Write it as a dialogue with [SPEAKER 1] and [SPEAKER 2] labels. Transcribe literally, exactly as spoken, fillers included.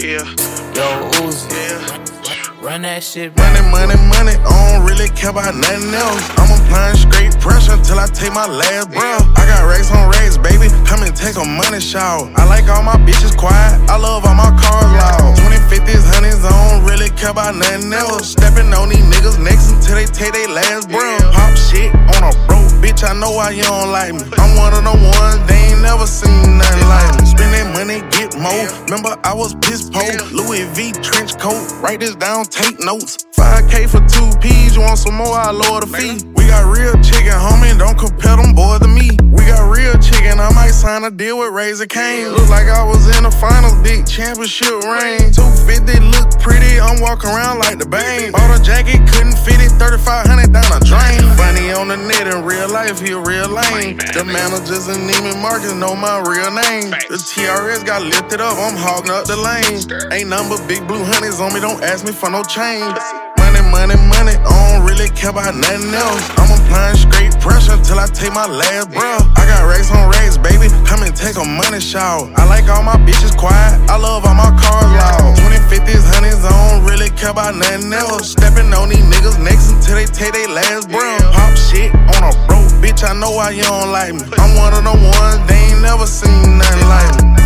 [SPEAKER 1] Yeah.
[SPEAKER 2] Yo, Uzi.
[SPEAKER 1] Yeah.
[SPEAKER 2] Run that shit,
[SPEAKER 1] Money, money, money, I don't really care about nothing else. I'm applying straight pressure until I take my last breath. I got racks on racks, baby, come and take a money shower. I like all my bitches quiet, I love all my cars loud. twenty, fifties, hundreds, I don't really care about nothing else. Stepping on these niggas next until they take their last breath. Pop shit on a broke bitch, I know why you don't like me. I'm one of the ones, they ain't never seen nothing like me. Spend that money, get more. Remember, I was piss po, Louis V trench coat. Write this down, take notes. five K for two P's, you want some more, I lower the fee. We got real chicken, homie, don't compare them boys to me. We got real chicken, I might sign a deal with Raising Cane. Look like I was in the finals, big championship ring. two fifty look pretty, I'm walking around like the Bane. Bought a jacket, couldn't fit it, thirty-five hundred down a drain. Funny on the net, in real life, he a real lame. The managers and Neiman Marcus know my real name. The T R S got lifted up, I'm hogging up the lane. Ain't nothing but big blue honeys on me, don't ask me for no change. Money, money, money, I don't really care about nothing else. I'm applying straight pressure until I take my last breath. I got racks on racks, baby, come and take a money shower. I like all my bitches quiet, I love all my cars loud. twenty, fifties, hundreds, I don't really care about nothing else. Stepping on these niggas next until they take their last breath. Pop shit on a broke bitch, I know why you don't like me. I'm one of the ones, they ain't never seen nothing like me.